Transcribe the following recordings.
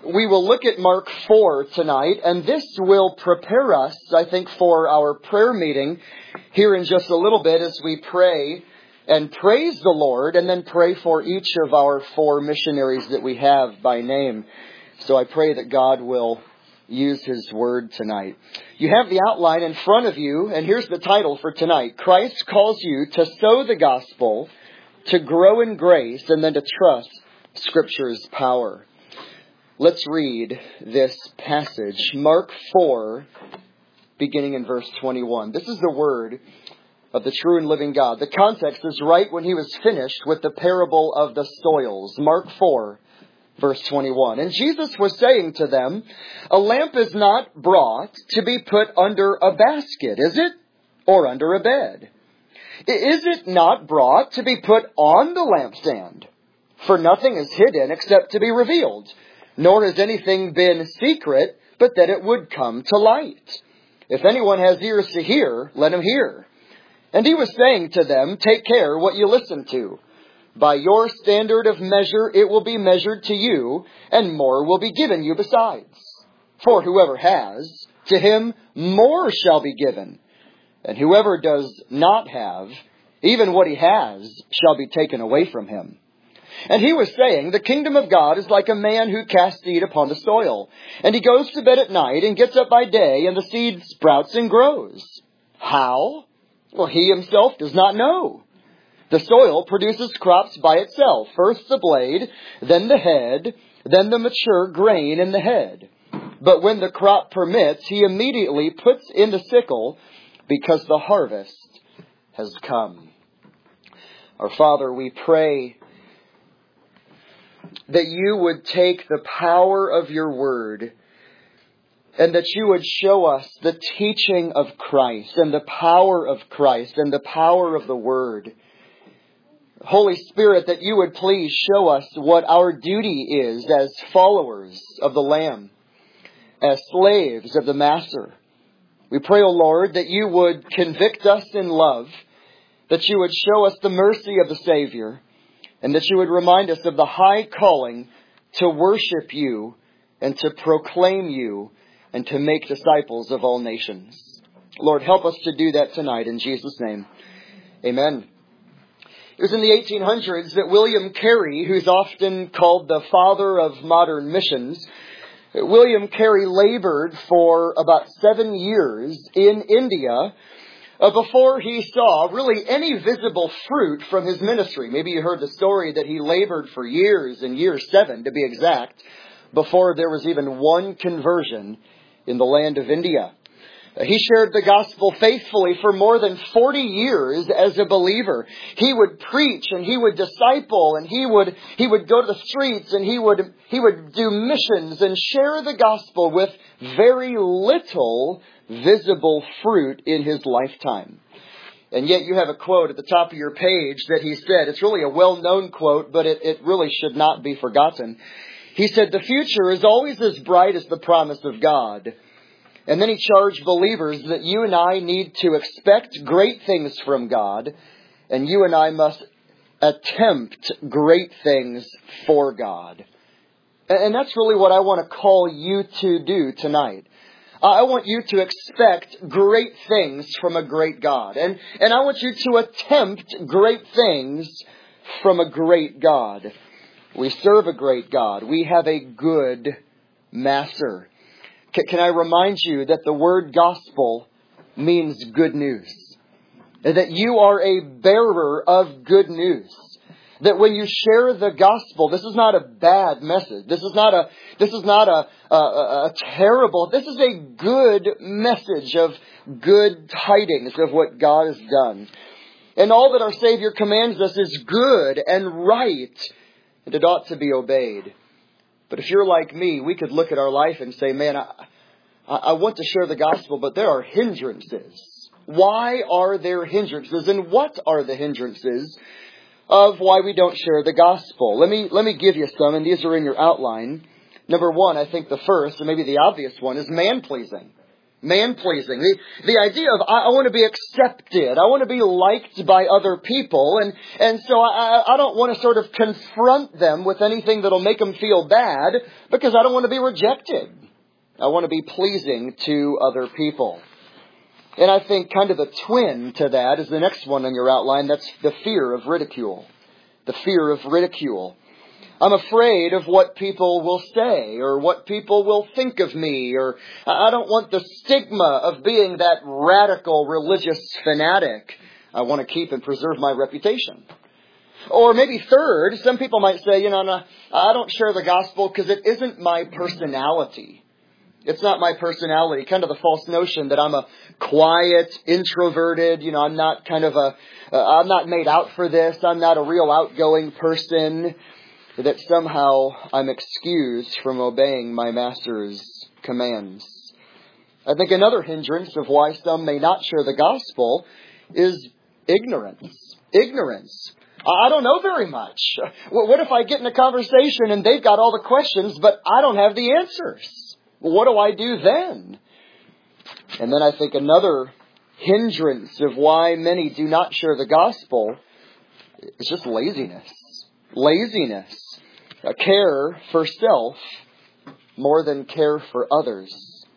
We will look at Mark 4 tonight, and this will prepare us, I think, for our prayer meeting here in just a little bit as we pray and praise the Lord, and then pray for each of our 4 missionaries that we have by name. So I pray that God will use His Word tonight. You have the outline in front of you, and here's the title for tonight. Christ calls you to sow the gospel, to grow in grace, and then to trust Scripture's power. Let's read this passage, Mark 4, beginning in verse 21. This is the word of the true and living God. The context is right when He was finished with the parable of the soils. Mark 4, verse 21. And Jesus was saying to them, "A lamp is not brought to be put under a basket, is it? Or under a bed? Is it not brought to be put on the lampstand? For nothing is hidden except to be revealed, nor has anything been secret, but that it would come to light. If anyone has ears to hear, let him hear." And He was saying to them, "Take care what you listen to. By your standard of measure it will be measured to you, and more will be given you besides. For whoever has, to him more shall be given. And whoever does not have, even what he has shall be taken away from him." And He was saying, "The kingdom of God is like a man who casts seed upon the soil. And he goes to bed at night and gets up by day, and the seed sprouts and grows. How? Well, he himself does not know. The soil produces crops by itself. First the blade, then the head, then the mature grain in the head. But when the crop permits, he immediately puts in the sickle, because the harvest has come." Our Father, we pray that You would take the power of Your Word, and that You would show us the teaching of Christ, and the power of Christ, and the power of the Word. Holy Spirit, that You would please show us what our duty is as followers of the Lamb, as slaves of the Master. We pray, O Lord, that You would convict us in love, that You would show us the mercy of the Savior, and that You would remind us of the high calling to worship You and to proclaim You and to make disciples of all nations. Lord, help us to do that tonight in Jesus' name. Amen. It was in the 1800s that William Carey, who's often called the father of modern missions, William Carey labored for about 7 years in India before he saw really any visible fruit from his ministry. Maybe you heard the story that he labored for years and years, 7 to be exact, before there was even one conversion in the land of India. He shared the gospel faithfully for more than 40 years as a believer. He would preach and he would disciple and he would go to the streets and he would do missions and share the gospel with very little visible fruit in his lifetime. And yet you have a quote at the top of your page that he said. It's really a well-known quote, but it really should not be forgotten. He said, "The future is always as bright as the promise of God." And then he charged believers that you and I need to expect great things from God, and you and I must attempt great things for God. And that's really what I want to call you to do tonight. I want you to expect great things from a great God. And I want you to attempt great things from a great God. We serve a great God. We have a good Master. Can I remind you that the word gospel means good news? That you are a bearer of good news. That when you share the gospel, this is not a bad message. This is not a terrible. This is a good message of good tidings of what God has done. And all that our Savior commands us is good and right, and it ought to be obeyed. But if you're like me, we could look at our life and say, "Man, I want to share the gospel, but there are hindrances." Why are there hindrances? And what are the hindrances of why we don't share the gospel? Let me give you some, and these are in your outline. Number one, I think the first, and maybe the obvious one, is man-pleasing. Man-pleasing. The idea of I want to be accepted. I want to be liked by other people. And so I don't want to sort of confront them with anything that'll make them feel bad because I don't want to be rejected. I want to be pleasing to other people. And I think kind of the twin to that is the next one on your outline. That's the fear of ridicule. The fear of ridicule. I'm afraid of what people will say or what people will think of me, or I don't want the stigma of being that radical religious fanatic. I want to keep and preserve my reputation. Or maybe third, some people might say, no, I don't share the gospel because it isn't my personality. It's not my personality. Kind of the false notion that I'm a quiet, introverted, I'm not I'm not made out for this. I'm not a real outgoing person. That somehow I'm excused from obeying my master's commands. I think another hindrance of why some may not share the gospel is ignorance. Ignorance. I don't know very much. What if I get in a conversation and they've got all the questions, but I don't have the answers? What do I do then? And then I think another hindrance of why many do not share the gospel is just laziness. Laziness. A care for self more than care for others.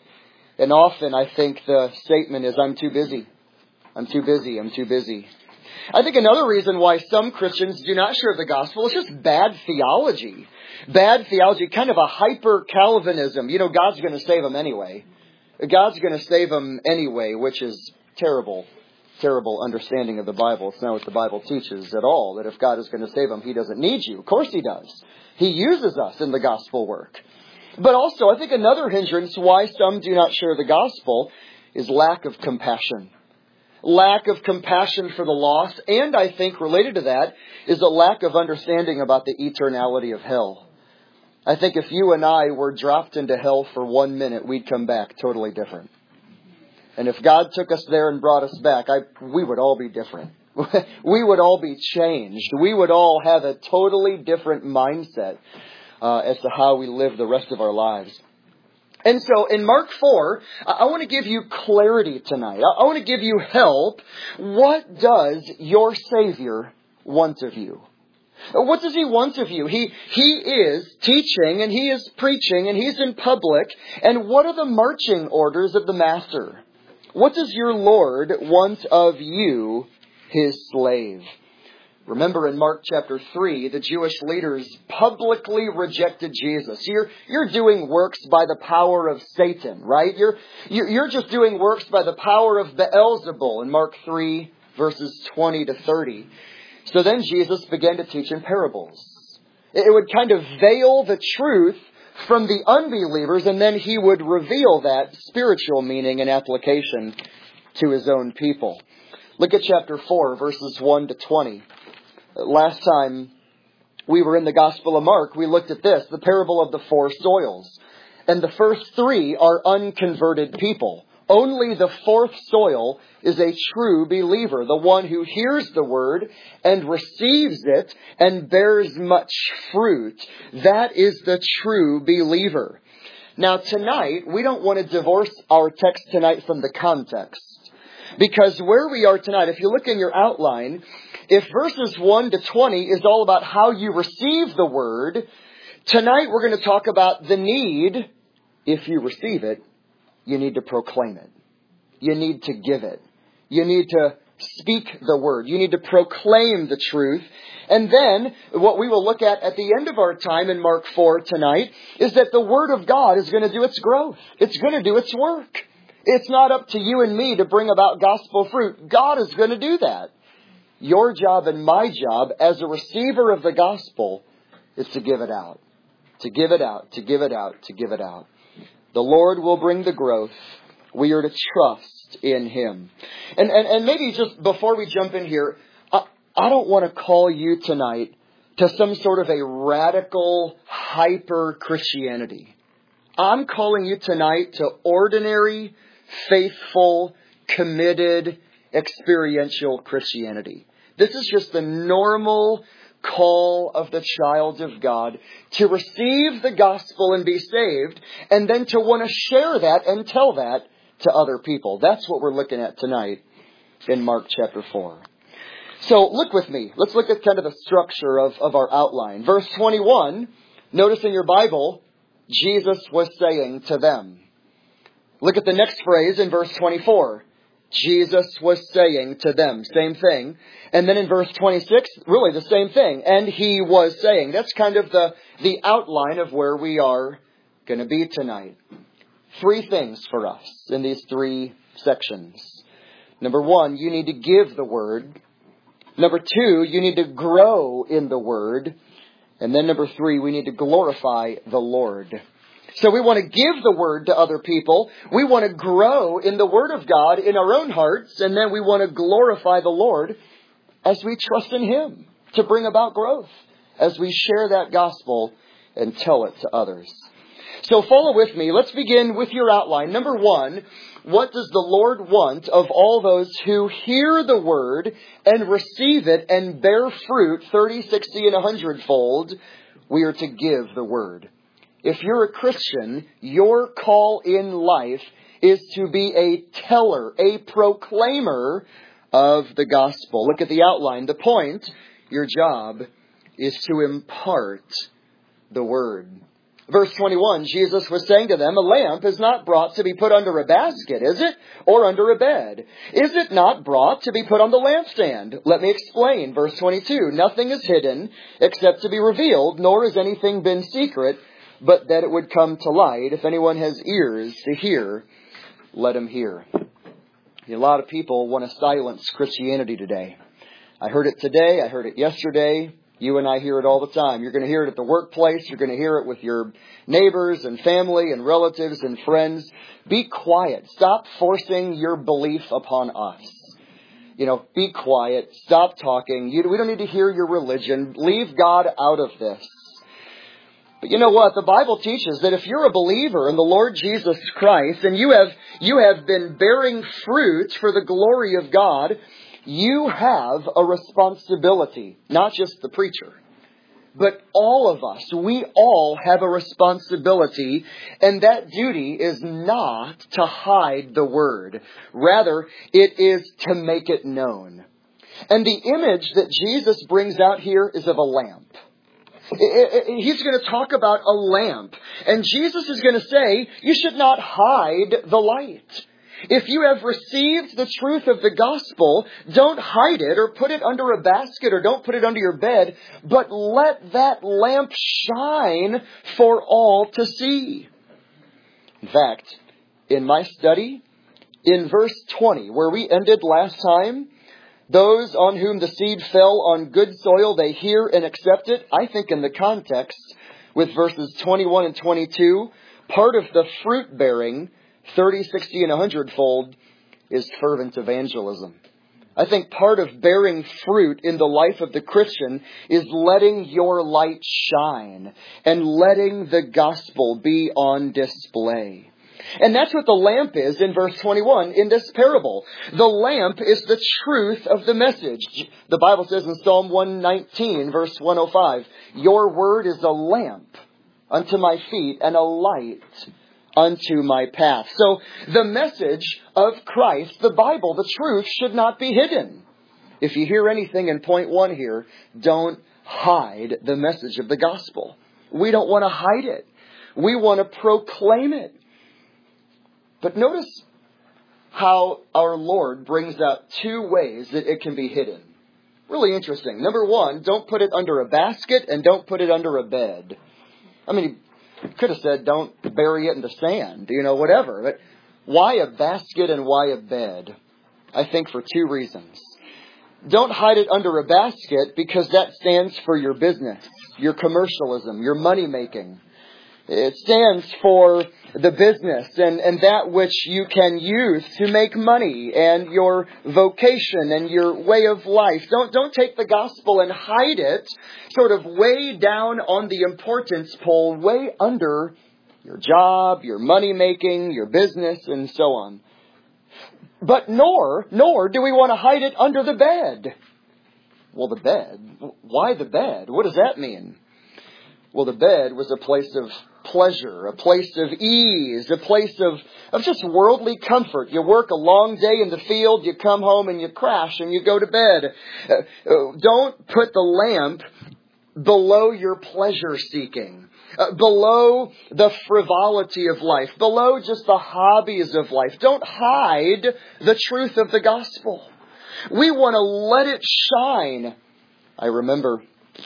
And often I think the statement is, I'm too busy. I'm too busy. I'm too busy. I think another reason why some Christians do not share the gospel is just bad theology. Bad theology, kind of a hyper-Calvinism. God's going to save them anyway. God's going to save them anyway, which is terrible understanding of the Bible. It's not what the Bible teaches at all, that if God is going to save them, He doesn't need you. Of course He does. He uses us in the gospel work. But also, I think another hindrance why some do not share the gospel is lack of compassion. Lack of compassion for the lost, and I think related to that is a lack of understanding about the eternality of hell. I think if you and I were dropped into hell for 1 minute, we'd come back totally different. And if God took us there and brought us back, we would all be different. We would all be changed. We would all have a totally different mindset as to how we live the rest of our lives. And so in Mark 4, I want to give you clarity tonight. I want to give you help. What does your Savior want of you? What does He want of you? He is teaching and He is preaching and He's in public. And what are the marching orders of the Master? What does your Lord want of you, His slave? Remember in Mark chapter 3, the Jewish leaders publicly rejected Jesus. You're doing works by the power of Satan, right? You're just doing works by the power of Beelzebul in Mark 3, verses 20 to 30. So then Jesus began to teach in parables. It would kind of veil the truth from the unbelievers, and then He would reveal that spiritual meaning and application to His own people. Look at chapter 4, verses 1 to 20. Last time we were in the Gospel of Mark, we looked at this, the parable of the 4 soils. And the first 3 are unconverted people. Only the 4th soil is a true believer, the one who hears the word and receives it and bears much fruit. That is the true believer. Now tonight, we don't want to divorce our text tonight from the context. Because where we are tonight, if you look in your outline, if verses 1 to 20 is all about how you receive the word, tonight we're going to talk about the need, if you receive it, you need to proclaim it. You need to give it. You need to speak the word. You need to proclaim the truth. And then what we will look at the end of our time in Mark 4 tonight is that the word of God is going to do its growth. It's going to do its work. It's not up to you and me to bring about gospel fruit. God is going to do that. Your job and my job as a receiver of the gospel is to give it out. To give it out, to give it out, to give it out. The Lord will bring the growth. We are to trust in Him. And maybe just before we jump in here, I don't want to call you tonight to some sort of a radical, hyper Christianity. I'm calling you tonight to ordinary, faithful, committed, experiential Christianity. This is just the normal call of the child of God to receive the gospel and be saved, and then to want to share that and tell that to other people. That's what we're looking at tonight in Mark chapter 4. So look with me. Let's look at kind of the structure of our outline. Verse 21, notice in your Bible, Jesus was saying to them. Look at the next phrase in verse 24. Jesus was saying to them. Same thing. And then in verse 26, really the same thing. And he was saying. That's kind of the outline of where we are going to be tonight. 3 things for us in these 3 sections. Number 1, you need to give the word. Number 2, you need to grow in the word. And then number 3, we need to glorify the Lord. So we want to give the word to other people. We want to grow in the word of God in our own hearts. And then we want to glorify the Lord as we trust in Him to bring about growth as we share that gospel and tell it to others. So follow with me. Let's begin with your outline. Number 1, what does the Lord want of all those who hear the word and receive it and bear fruit 30, 60, and 100-fold? We are to give the word. If you're a Christian, your call in life is to be a teller, a proclaimer of the gospel. Look at the outline. The point, your job, is to impart the word. Verse 21, Jesus was saying to them, a lamp is not brought to be put under a basket, is it? Or under a bed? Is it not brought to be put on the lampstand? Let me explain. Verse 22, nothing is hidden except to be revealed, nor has anything been secret, but that it would come to light. If anyone has ears to hear, let him hear. A lot of people want to silence Christianity today. I heard it today. I heard it yesterday. You and I hear it all the time. You're going to hear it at the workplace. You're going to hear it with your neighbors and family and relatives and friends. Be quiet. Stop forcing your belief upon us. Be quiet. Stop talking. We don't need to hear your religion. Leave God out of this. But you know what? The Bible teaches that if you're a believer in the Lord Jesus Christ and you have been bearing fruit for the glory of God, you have a responsibility, not just the preacher, but all of us. We all have a responsibility, and that duty is not to hide the word. Rather, it is to make it known. And the image that Jesus brings out here is of a lamp. He's going to talk about a lamp. And Jesus is going to say, you should not hide the light. If you have received the truth of the gospel, don't hide it or put it under a basket or don't put it under your bed, but let that lamp shine for all to see. In fact, in my study, in verse 20, where we ended last time, those on whom the seed fell on good soil, they hear and accept it. I think in the context with verses 21 and 22, part of the fruit bearing 30, 60, and 100-fold is fervent evangelism. I think part of bearing fruit in the life of the Christian is letting your light shine and letting the gospel be on display. And that's what the lamp is in verse 21 in this parable. The lamp is the truth of the message. The Bible says in Psalm 119, verse 105, your word is a lamp unto my feet and a light unto my path. So the message of Christ, the Bible, the truth should not be hidden. If you hear anything in point 1 here, don't hide the message of the gospel. We don't want to hide it. We want to proclaim it. But notice how our Lord brings out 2 ways that it can be hidden. Really interesting. Number 1, don't put it under a basket and don't put it under a bed. I mean, he could have said don't bury it in the sand, whatever. But why a basket and why a bed? I think for 2 reasons. Don't hide it under a basket because that stands for your business, your commercialism, your money making. It stands for the business and that which you can use to make money and your vocation and your way of life. Don't take the gospel and hide it sort of way down on the importance pole, way under your job, your money making, your business, and so on. But nor do we want to hide it under the bed. Well, the bed? Why the bed? What does that mean? Well, the bed was a place of pleasure, a place of ease, a place of just worldly comfort. You work a long day in the field, you come home and you crash and you go to bed. Don't put the lamp below your pleasure seeking, below the frivolity of life, below just the hobbies of life. Don't hide the truth of the gospel. We want to let it shine. I remember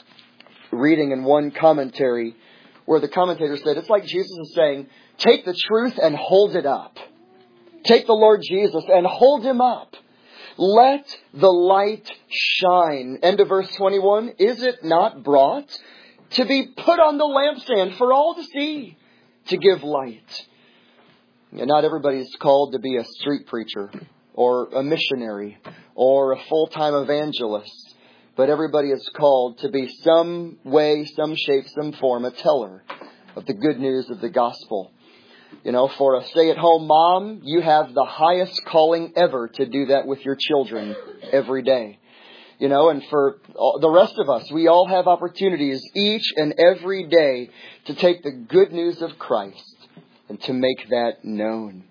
reading in one commentary where the commentator said, it's like Jesus is saying, take the truth and hold it up. Take the Lord Jesus and hold him up. Let the light shine. End of verse 21. Is it not brought to be put on the lampstand for all to see, to give light? And not everybody is called to be a street preacher or a missionary or a full-time evangelist. But everybody is called to be some way, some shape, some form, a teller of the good news of the gospel. You know, for a stay-at-home mom, you have the highest calling ever to do that with your children every day. You know, and for the rest of us, we all have opportunities each and every day to take the good news of Christ and to make that known.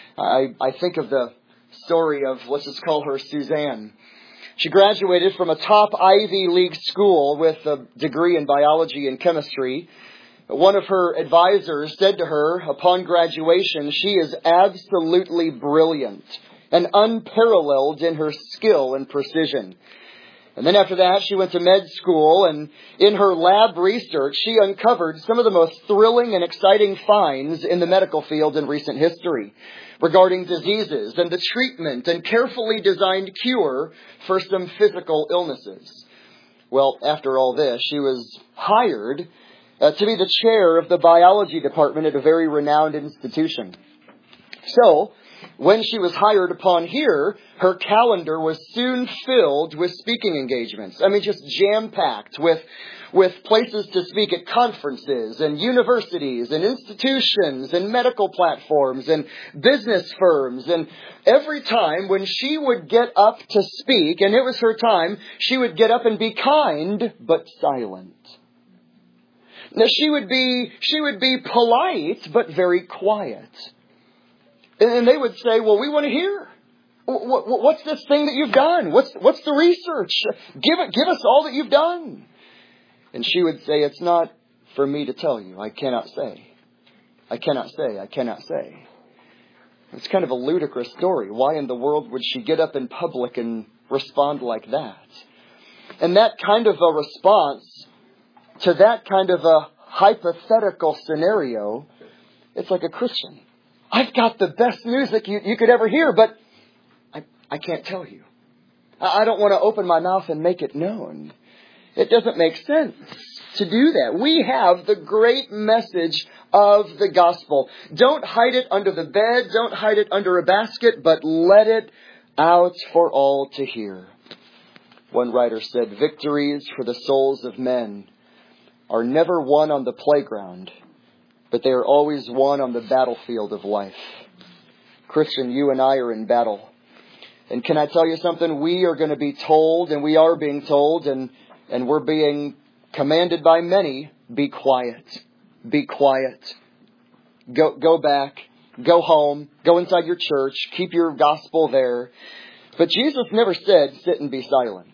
I think of the story of, let's just call her Suzanne. She graduated from a top Ivy League school with a degree in biology and chemistry. One of her advisors said to her upon graduation, she is absolutely brilliant and unparalleled in her skill and precision. And then after that, she went to med school, and in her lab research, she uncovered some of the most thrilling and exciting finds in the medical field in recent history regarding diseases and the treatment and carefully designed cure for some physical illnesses. Well, after all this, she was hired to be the chair of the biology department at a very renowned institution. So, when she was hired upon here, her calendar was soon filled with speaking engagements. I mean, just jam-packed with places to speak at conferences and universities and institutions and medical platforms and business firms. And every time when she would get up to speak, and it was her time, she would get up and be kind but silent. Now, she would be polite, but very quiet. And they would say, well, we want to hear. What's this thing that you've done? What's the research? Give us all that you've done. And she would say, it's not for me to tell you. I cannot say. I cannot say. I cannot say. It's kind of a ludicrous story. Why in the world would she get up in public and respond like that? And that kind of a response to that kind of a hypothetical scenario, it's like a Christian. I've got the best music you could ever hear, but I can't tell you. I don't want to open my mouth and make it known. It doesn't make sense to do that. We have the great message of the gospel. Don't hide it under the bed. Don't hide it under a basket, but let it out for all to hear. One writer said, victories for the souls of men are never won on the playground, but they are always won on the battlefield of life. Christian, you and I are in battle. And can I tell you something? We are going to be told, and we are being told, and we're being commanded by many, be quiet. Be quiet. Go back. Go home. Go inside your church. Keep your gospel there. But Jesus never said, sit and be silent.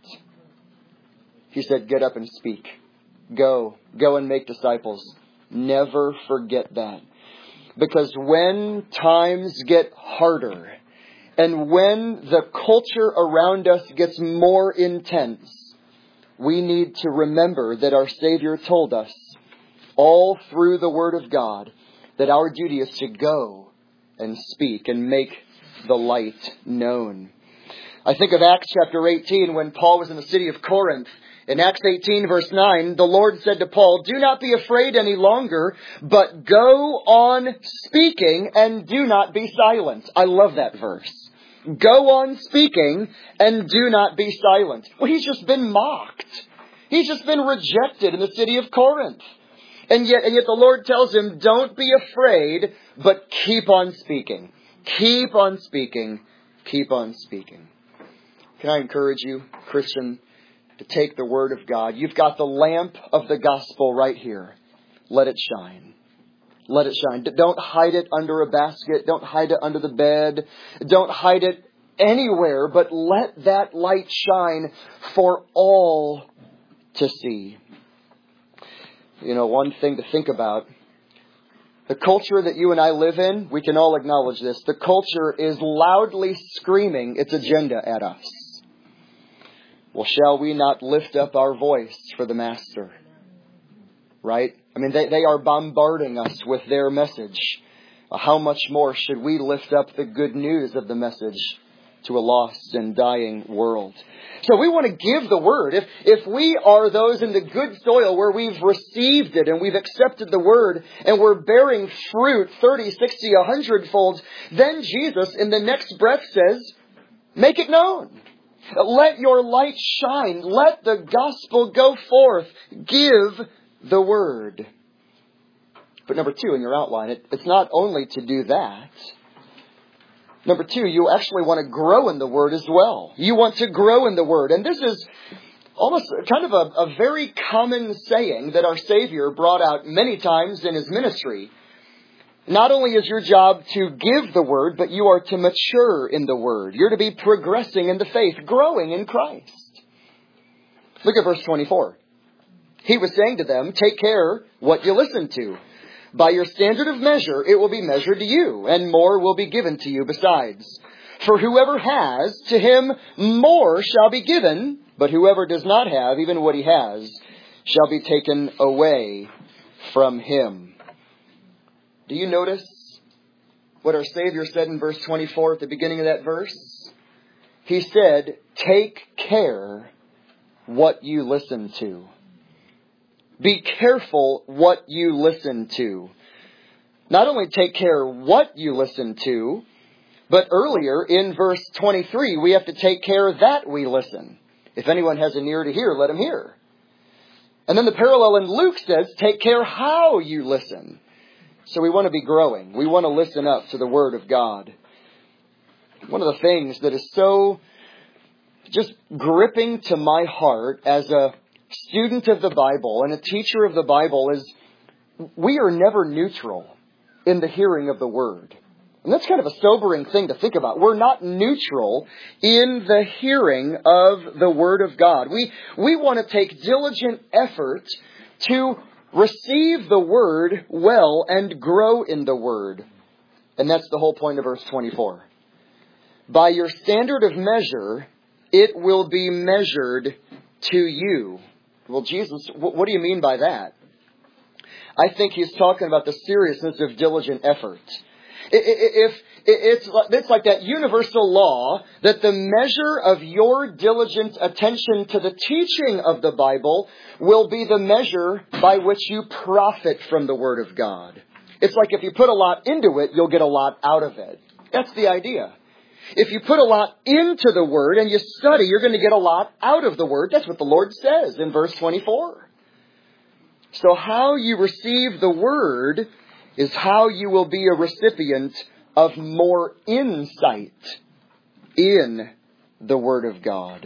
He said, get up and speak. Go and make disciples. Never forget that. Because when times get harder and when the culture around us gets more intense, we need to remember that our Savior told us all through the Word of God that our duty is to go and speak and make the light known. I think of Acts chapter 18 when Paul was in the city of Corinth. In Acts 18 verse 9, the Lord said to Paul, do not be afraid any longer, but go on speaking and do not be silent. I love that verse. Go on speaking and do not be silent. Well, he's just been mocked. He's just been rejected in the city of Corinth. And yet the Lord tells him, don't be afraid, but keep on speaking. Keep on speaking. Keep on speaking. Can I encourage you, Christian, to take the Word of God? You've got the lamp of the gospel right here. Let it shine. Let it shine. Don't hide it under a basket. Don't hide it under the bed. Don't hide it anywhere, but let that light shine for all to see. You know, one thing to think about, the culture that you and I live in, we can all acknowledge this. The culture is loudly screaming its agenda at us. Well, shall we not lift up our voice for the Master? Right? I mean, they are bombarding us with their message. How much more should we lift up the good news of the message to a lost and dying world? So we want to give the word. If we are those in the good soil where we've received it and we've accepted the word and we're bearing fruit 30, 60, 100-fold, then Jesus in the next breath says, make it known. Let your light shine. Let the gospel go forth. Give the word. But number 2 in your outline, it's not only to do that. Number 2, you actually want to grow in the word as well. You want to grow in the word. And this is almost kind of a very common saying that our Savior brought out many times in his ministry. Not only is your job to give the word, but you are to mature in the word. You're to be progressing in the faith, growing in Christ. Look at verse 24. He was saying to them, take care what you listen to. By your standard of measure, it will be measured to you, and more will be given to you besides. For whoever has, to him more shall be given, but whoever does not have, even what he has, shall be taken away from him. Do you notice what our Savior said in verse 24 at the beginning of that verse? He said, take care what you listen to. Be careful what you listen to. Not only take care what you listen to, but earlier in verse 23, we have to take care that we listen. If anyone has an ear to hear, let him hear. And then the parallel in Luke says, take care how you listen. So we want to be growing. We want to listen up to the Word of God. One of the things that is so just gripping to my heart as a student of the Bible and a teacher of the Bible is we are never neutral in the hearing of the Word. And that's kind of a sobering thing to think about. We're not neutral in the hearing of the Word of God. We want to take diligent effort to receive the Word well and grow in the Word. And that's the whole point of verse 24. By your standard of measure, it will be measured to you. Well, Jesus, what do you mean by that? I think he's talking about the seriousness of diligent effort. It's like that universal law that the measure of your diligent attention to the teaching of the Bible will be the measure by which you profit from the Word of God. It's like if you put a lot into it, you'll get a lot out of it. That's the idea. If you put a lot into the Word and you study, you're going to get a lot out of the Word. That's what the Lord says in verse 24. So how you receive the Word is how you will be a recipient of more insight in the Word of God.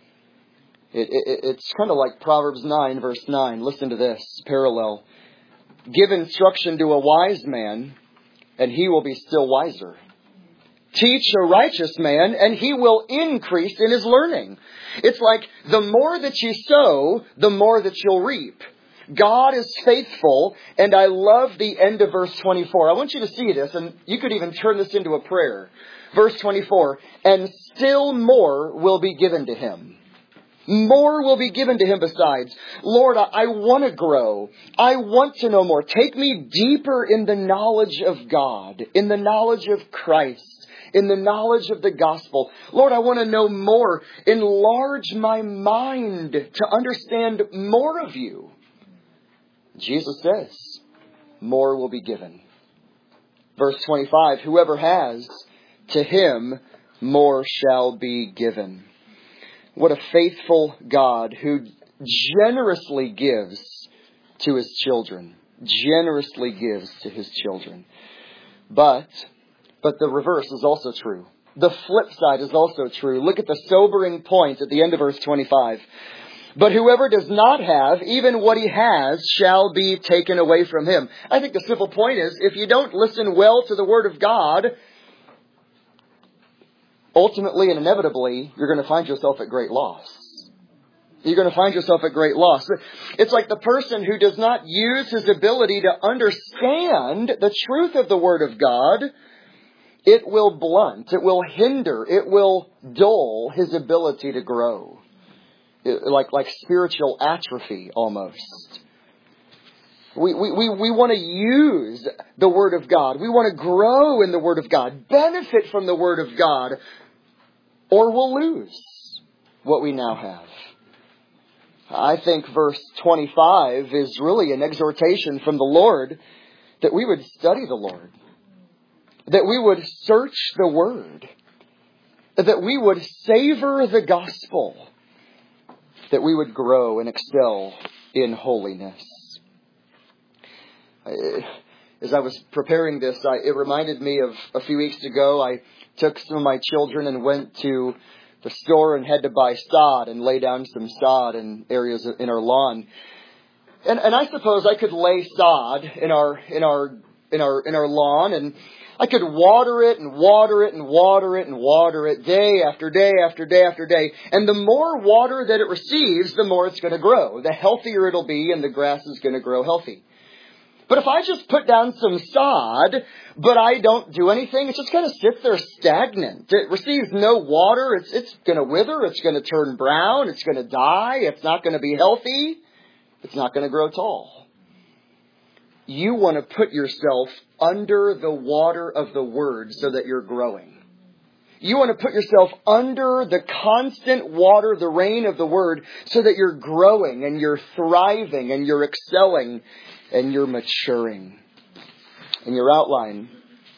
It's kind of like Proverbs 9, verse 9. Listen to this parallel. Give instruction to a wise man, and he will be still wiser. Teach a righteous man, and he will increase in his learning. It's like the more that you sow, the more that you'll reap. God is faithful, and I love the end of verse 24. I want you to see this, and you could even turn this into a prayer. Verse 24, and still more will be given to him. More will be given to him besides. Lord, I want to grow. I want to know more. Take me deeper in the knowledge of God, in the knowledge of Christ, in the knowledge of the gospel. Lord, I want to know more. Enlarge my mind to understand more of you. Jesus says, more will be given. Verse 25, whoever has, to him more shall be given. What a faithful God who generously gives to his children. Generously gives to his children. But the reverse is also true. The flip side is also true. Look at the sobering point at the end of verse 25. But whoever does not have, even what he has shall be taken away from him. I think the simple point is, if you don't listen well to the Word of God, ultimately and inevitably, you're going to find yourself at great loss. You're going to find yourself at great loss. It's like the person who does not use his ability to understand the truth of the Word of God. It will blunt, it will hinder, it will dull his ability to grow. Like spiritual atrophy almost. We want to use the Word of God. We want to grow in the Word of God, benefit from the Word of God, or we'll lose what we now have. I think verse 25 is really an exhortation from the Lord that we would study the Lord, that we would search the Word, that we would savor the gospel, that we would grow and excel in holiness. As I was preparing this, it reminded me of a few weeks ago. I took some of my children and went to the store and had to buy sod and lay down some sod in areas in our lawn. And I suppose I could lay sod in our lawn, and I could water it and water it and water it and water it day after day after day after day. And the more water that it receives, the more it's going to grow. The healthier it'll be, and the grass is going to grow healthy. But if I just put down some sod, but I don't do anything, it's just going to sit there stagnant. It receives no water. It's going to wither. It's going to turn brown. It's going to die. It's not going to be healthy. It's not going to grow tall. You want to put yourself under the water of the Word so that you're growing. You want to put yourself under the constant water, the rain of the Word, so that you're growing and you're thriving and you're excelling and you're maturing. In your outline,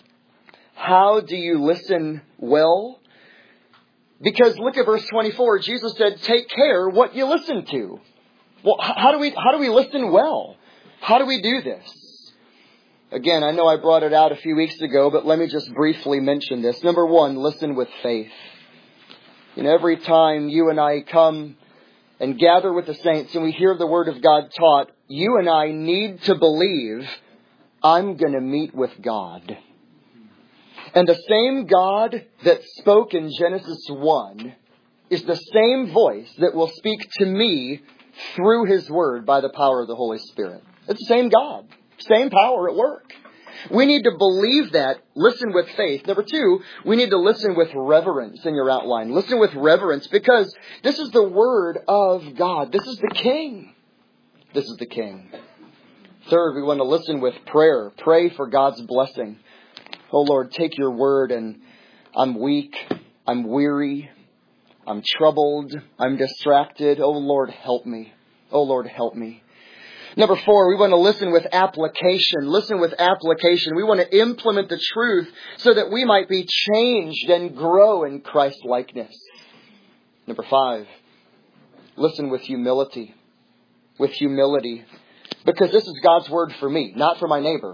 how do you listen well? Because look at verse 24. Jesus said, take care what you listen to. Well, how do we listen well? How do we do this? Again, I know I brought it out a few weeks ago, but let me just briefly mention this. Number one, listen with faith. Every time you and I come and gather with the saints and we hear the Word of God taught, you and I need to believe I'm going to meet with God. And the same God that spoke in Genesis 1 is the same voice that will speak to me through His Word by the power of the Holy Spirit. It's the same God, same power at work. We need to believe that, listen with faith. Number two, we need to listen with reverence in your outline. Listen with reverence because this is the Word of God. This is the King. This is the King. Third, we want to listen with prayer. Pray for God's blessing. Oh Lord, take your Word, and I'm weak, I'm weary, I'm troubled, I'm distracted. Oh Lord, help me. Oh Lord, help me. Number four, we want to listen with application. Listen with application. We want to implement the truth so that we might be changed and grow in Christ-likeness. Number five, listen with humility. With humility. Because this is God's Word for me, not for my neighbor.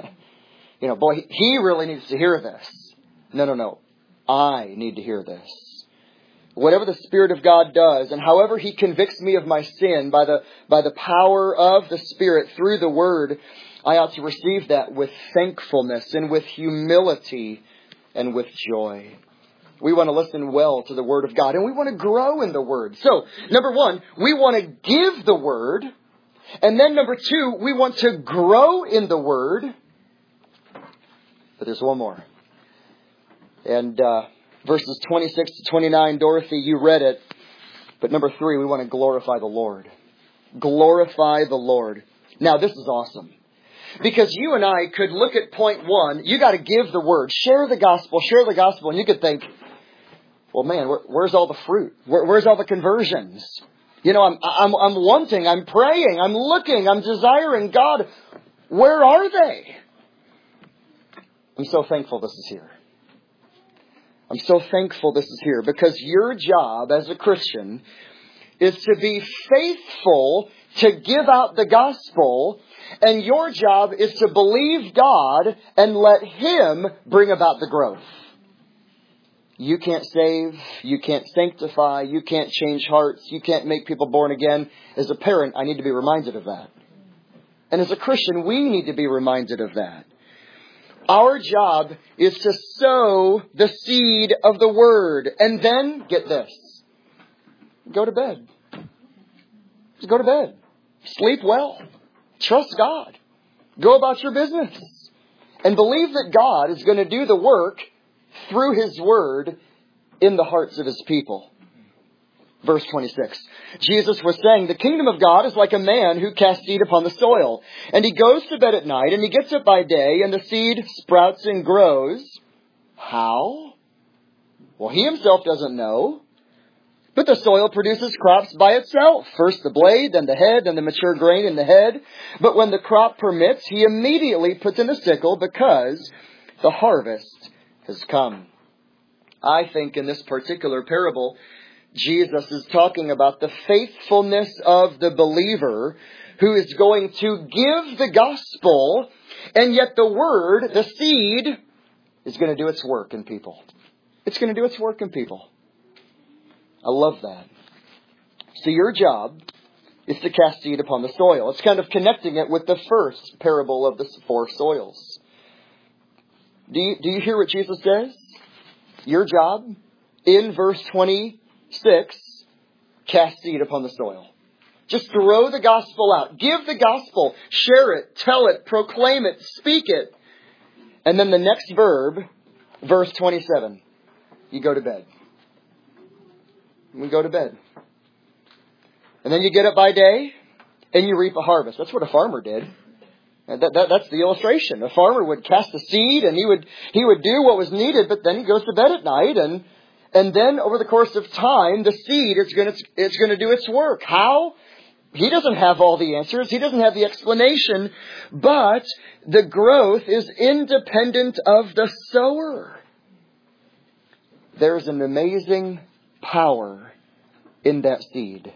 Boy, he really needs to hear this. No. I need to hear this. Whatever the Spirit of God does, and however He convicts me of my sin by the power of the Spirit through the Word, I ought to receive that with thankfulness and with humility and with joy. We want to listen well to the Word of God, and we want to grow in the Word. So, number one, we want to give the Word. And then number two, we want to grow in the Word. But there's one more. And verses 26 to 29, Dorothy, you read it. But number three, we want to glorify the Lord. Glorify the Lord. Now, this is awesome. Because you and I could look at point one. You got to give the Word. Share the gospel. And you could think, well, man, where's all the fruit? Where's all the conversions? I'm wanting, I'm praying, I'm looking, I'm desiring. God, where are they? I'm so thankful this is here. I'm so thankful this is here because your job as a Christian is to be faithful to give out the gospel, and your job is to believe God and let Him bring about the growth. You can't save, you can't sanctify, you can't change hearts, you can't make people born again. As a parent, I need to be reminded of that. And as a Christian, we need to be reminded of that. Our job is to sow the seed of the Word. And then, get this, go to bed. Just go to bed. Sleep well. Trust God. Go about your business. And believe that God is going to do the work through His Word in the hearts of His people. Verse 26. Jesus was saying, the kingdom of God is like a man who casts seed upon the soil. And he goes to bed at night, and he gets up by day, and the seed sprouts and grows. How? Well, he himself doesn't know. But the soil produces crops by itself. First the blade, then the head, then the mature grain in the head. But when the crop permits, he immediately puts in the sickle because the harvest has come. I think in this particular parable, Jesus is talking about the faithfulness of the believer who is going to give the gospel, and yet the word, the seed, is going to do its work in people. It's going to do its work in people. I love that. So your job is to cast seed upon the soil. It's kind of connecting it with the first parable of the 4 soils. Do you hear what Jesus says? Your job, in verse 26, cast seed upon the soil. Just throw the gospel out. Give the gospel. Share it. Tell it. Proclaim it. Speak it. And then the next verb, verse 27, you go to bed. We go to bed. And then you get up by day and you reap a harvest. That's what a farmer did. And that's the illustration. A farmer would cast the seed and he would do what was needed, but then he goes to bed at night and then over the course of time, the seed is going to do its work. How? He doesn't have all the answers. He doesn't have the explanation, but the growth is independent of the sower. There's an amazing power in that seed.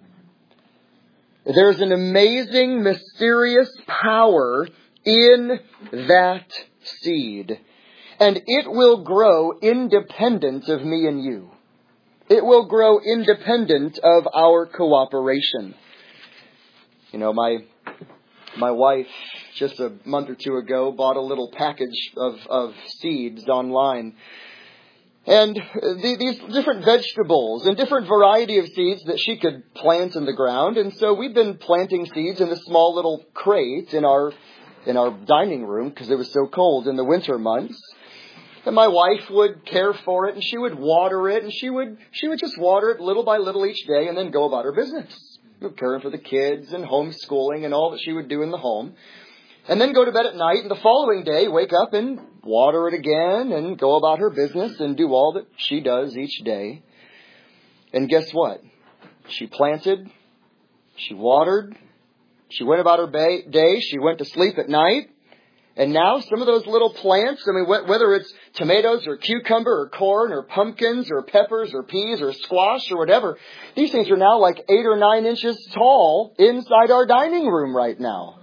There's an amazing, mysterious power in that seed. And it will grow independent of me and you. It will grow independent of our cooperation. You know, my wife, just a month or two ago, bought a little package of seeds online. And these different vegetables and different variety of seeds that she could plant in the ground. And so we've been planting seeds in this small little crate in our dining room because it was so cold in the winter months. And my wife would care for it and she would water it and she would just water it little by little each day and then go about her business. Caring for the kids and homeschooling and all that she would do in the home. And then go to bed at night and the following day wake up and water it again and go about her business and do all that she does each day. And guess what? She planted, she watered, she went about her day, she went to sleep at night. And now some of those little plants, I mean, whether it's tomatoes or cucumber or corn or pumpkins or peppers or peas or squash or whatever, these things are now like 8 or 9 inches tall inside our dining room right now.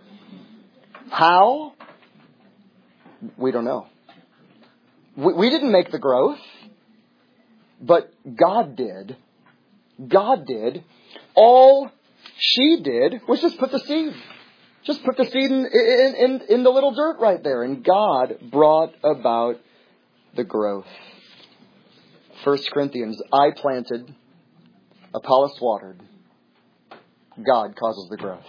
How? We don't know. We didn't make the growth, but God did. God did. All she did was just put the seed. Just put the seed in the little dirt right there. And God brought about the growth. 1 Corinthians, I planted, Apollos watered. God causes the growth.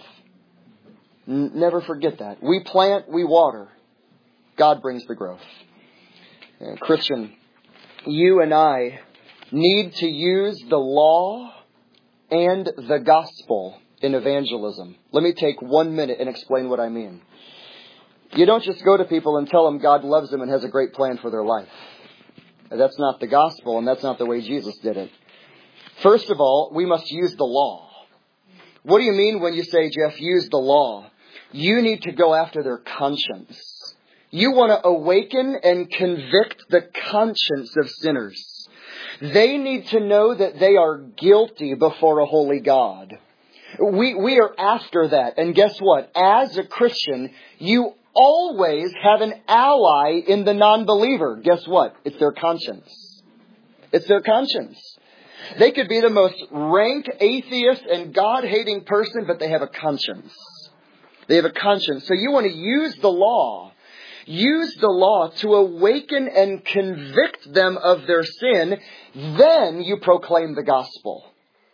Never forget that. We plant, we water. God brings the growth. Christian, you and I need to use the law and the gospel in evangelism. Let me take 1 minute and explain what I mean. You don't just go to people and tell them God loves them and has a great plan for their life. That's not the gospel, and that's not the way Jesus did it. First of all, we must use the law. What do you mean when you say, Jeff, use the law? You need to go after their conscience. You want to awaken and convict the conscience of sinners. They need to know that they are guilty before a holy God. We are after that. And guess what? As a Christian, you always have an ally in the non-believer. Guess what? It's their conscience. It's their conscience. They could be the most rank atheist and God-hating person, but they have a conscience. They have a conscience. So you want to use the law. Use the law to awaken and convict them of their sin. Then you proclaim the gospel.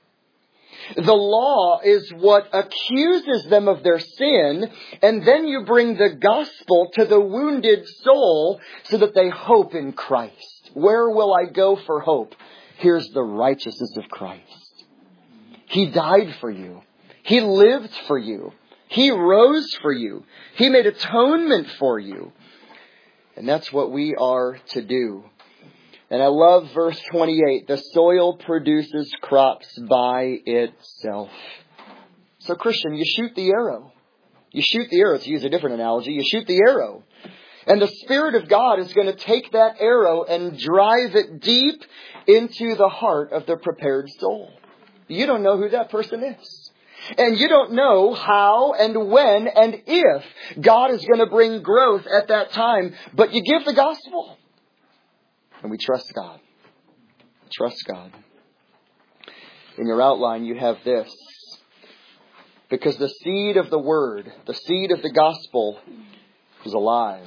The law is what accuses them of their sin, and then you bring the gospel to the wounded soul so that they hope in Christ. Where will I go for hope? Here's the righteousness of Christ. He died for you. He lived for you. He rose for you. He made atonement for you. And that's what we are to do. And I love verse 28. The soil produces crops by itself. So Christian, you shoot the arrow. You shoot the arrow. To use a different analogy, you shoot the arrow. And the Spirit of God is going to take that arrow and drive it deep into the heart of the prepared soul. You don't know who that person is. And you don't know how and when and if God is going to bring growth at that time. But you give the gospel. And we trust God. Trust God. In your outline, you have this. Because the seed of the word, the seed of the gospel, is alive.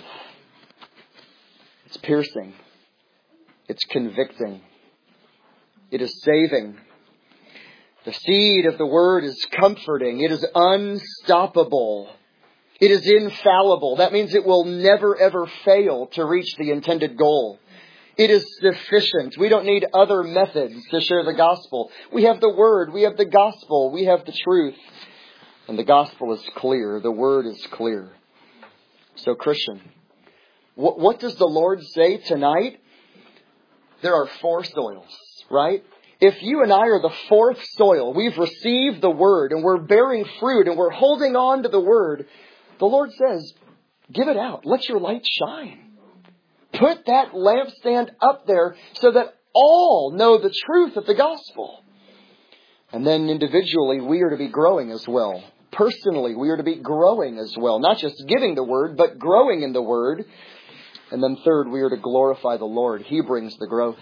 It's piercing. It's convicting. It is saving. The seed of the word is comforting. It is unstoppable. It is infallible. That means it will never ever fail to reach the intended goal. It is sufficient. We don't need other methods to share the gospel. We have the word. We have the gospel. We have the truth. And the gospel is clear. The word is clear. So Christian, what does the Lord say tonight? There are 4 soils, right? If you and I are the 4th soil, we've received the word and we're bearing fruit and we're holding on to the word. The Lord says, give it out. Let your light shine. Put that lampstand up there so that all know the truth of the gospel. And then individually, we are to be growing as well. Personally, we are to be growing as well. Not just giving the word, but growing in the word. And then third, we are to glorify the Lord. He brings the growth.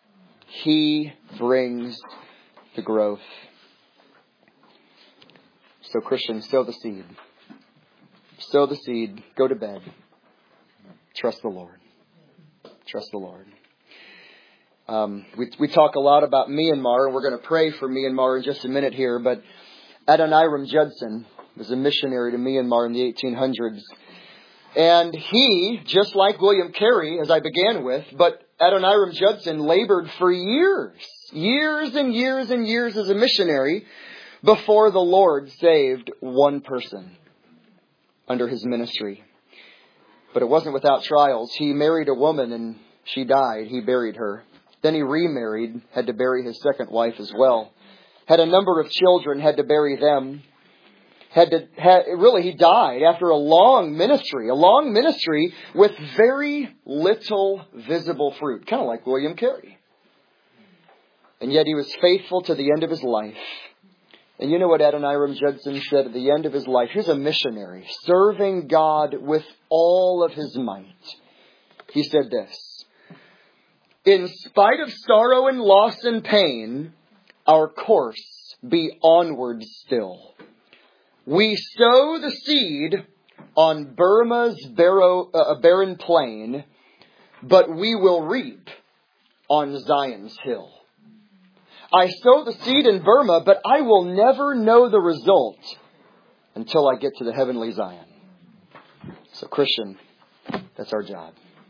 He brings the growth. So Christians, sow the seed. Sow the seed. Go to bed. Trust the Lord. Trust the Lord. We talk a lot about Myanmar, and we're going to pray for Myanmar in just a minute here. But Adoniram Judson was a missionary to Myanmar in the 1800s. And he, just like William Carey, as I began with, but Adoniram Judson labored for years and years as a missionary before the Lord saved one person under his ministry. But it wasn't without trials. He married a woman and she died. He buried her. Then he remarried, had to bury his second wife as well. Had a number of children, had to bury them. He died after a long ministry with very little visible fruit. Kind of like William Carey. And yet he was faithful to the end of his life. And you know what Adoniram Judson said at the end of his life? He's a missionary, serving God with all of his might. He said this: in spite of sorrow and loss and pain, our course be onward still. We sow the seed on Burma's barren plain, but we will reap on Zion's hill. I sow the seed in Burma, but I will never know the result until I get to the heavenly Zion. So Christian, that's our job.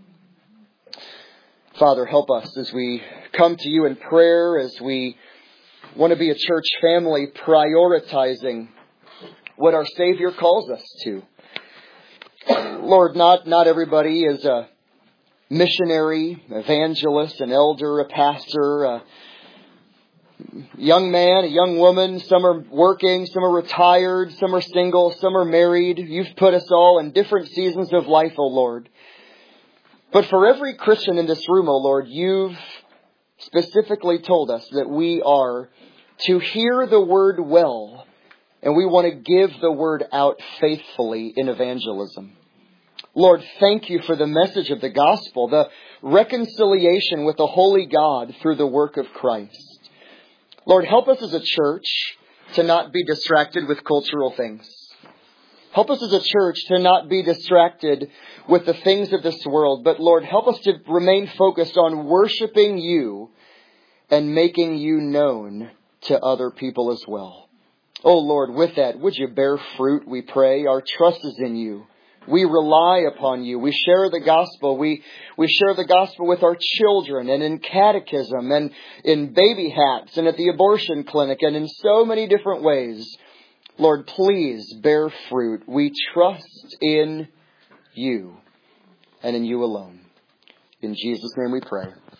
Father, help us as we come to you in prayer, as we want to be a church family prioritizing what our Savior calls us to. Lord, not everybody is a missionary, evangelist, an elder, a pastor, a young man, a young woman. Some are working, some are retired, some are single, some are married. You've put us all in different seasons of life, O Lord. But for every Christian in this room, O Lord, you've specifically told us that we are to hear the word well, and we want to give the word out faithfully in evangelism. Lord, thank you for the message of the gospel, the reconciliation with the holy God through the work of Christ. Lord, help us as a church to not be distracted with cultural things. Help us as a church to not be distracted with the things of this world, but Lord, help us to remain focused on worshiping you and making you known to other people as well. Oh Lord, with that, would you bear fruit, we pray? Our trust is in you. We rely upon you. We share the gospel. We share the gospel with our children and in catechism and in baby hats and at the abortion clinic and in so many different ways. Lord, please bear fruit. We trust in you and in you alone. In Jesus' name we pray.